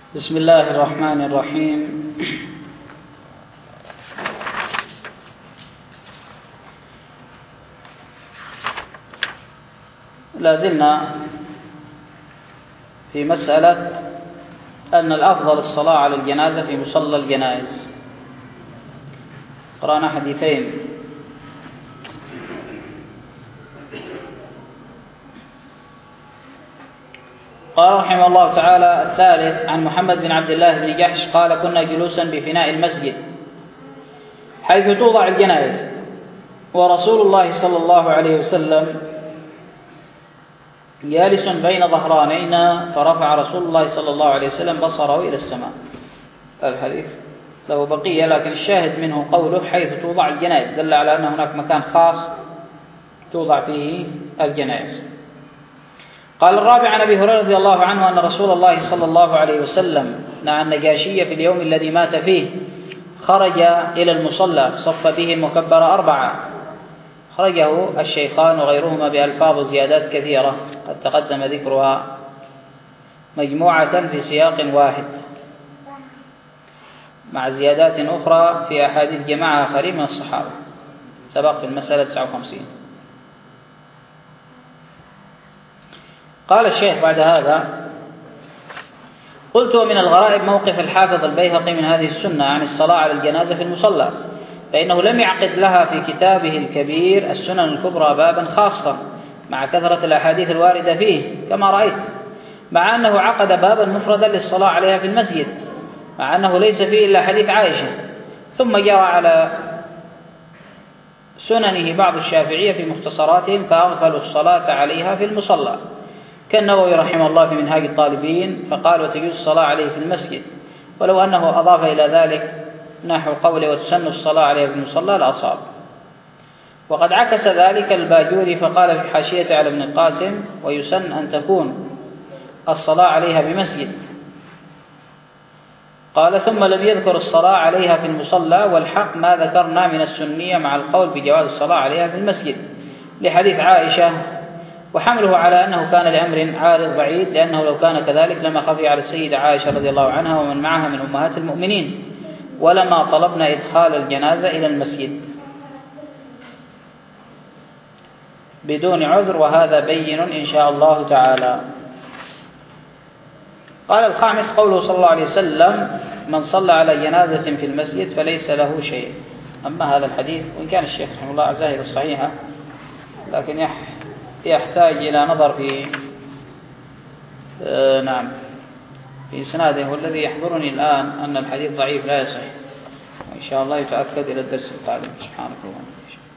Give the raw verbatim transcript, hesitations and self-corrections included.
بسم الله الرحمن الرحيم. لازلنا في مسألة أن الأفضل الصلاة على الجنازة في مصلى الجنائز. قرأنا حديثين، قال رحمه الله تعالى: الثالث عن محمد بن عبد الله بن جحش قال: كنا جلوسا بفناء المسجد حيث توضع الجنائز، ورسول الله صلى الله عليه وسلم جالس بين ظهرانينا، فرفع رسول الله صلى الله عليه وسلم بصره إلى السماء. الحديث له بقية، لكن الشاهد منه قوله حيث توضع الجنائز، دل على أن هناك مكان خاص توضع فيه الجنائز. قال الرابع عن أبي هريرة رضي الله عنه أن رسول الله صلى الله عليه وسلم نعى النجاشي في اليوم الذي مات فيه، خرج إلى المصلى صف بهم وكبر أربعة. خرجه الشيخان وغيرهما بألفاظ زيادات كثيرة قد تقدم ذكرها مجموعة في سياق واحد مع زيادات أخرى في أحاديث جماعة آخرين من الصحابة، سبق في المسألة تسعة وخمسين. قال الشيخ بعد هذا: قلت: ومن الغرائب موقف الحافظ البيهقي من هذه السنة عن الصلاة على الجنازة في المصلى، فإنه لم يعقد لها في كتابه الكبير السنن الكبرى بابا خاصا مع كثرة الأحاديث الواردة فيه كما رأيت، مع أنه عقد بابا مفردا للصلاة عليها في المسجد، مع أنه ليس فيه إلا حديث عائشة. ثم جرى على سننه بعض الشافعية في مختصراتهم فأغفلوا الصلاة عليها في المصلى، كالنووي رحمه الله في منهاج الطالبين فقال: وتجوز الصلاة عليه في المسجد، ولو أنه أضاف إلى ذلك نحو قوله وتسن الصلاة عليه في المصلى لأصاب. وقد عكس ذلك الباجوري فقال في حاشية على ابن القاسم: ويسن أن تكون الصلاة عليها بمسجد. قال: ثم لم يذكر الصلاة عليها في المصلى، والحق ما ذكرنا من السنية مع القول بجواز الصلاة عليها في المسجد لحديث عائشة، وحمله على أنه كان لأمر عارض بعيد، لأنه لو كان كذلك لما خفي على السيدة عائشة رضي الله عنها ومن معها من أمهات المؤمنين، ولما طلبنا إدخال الجنازة إلى المسجد بدون عذر، وهذا بين إن شاء الله تعالى. قال الخامس قوله صلى الله عليه وسلم: من صلى على جنازة في المسجد فليس له شيء. أما هذا الحديث وإن كان الشيخ رحمه الله عزاه إلى الصحيحة، لكن يحتاج إلى نظر في آه نعم في إسناده، والذي يحضرني الآن أن الحديث ضعيف لا يصح، وإن شاء الله يتأكد إلى الدرس القادم. سبحانك اللهم وبحمدك.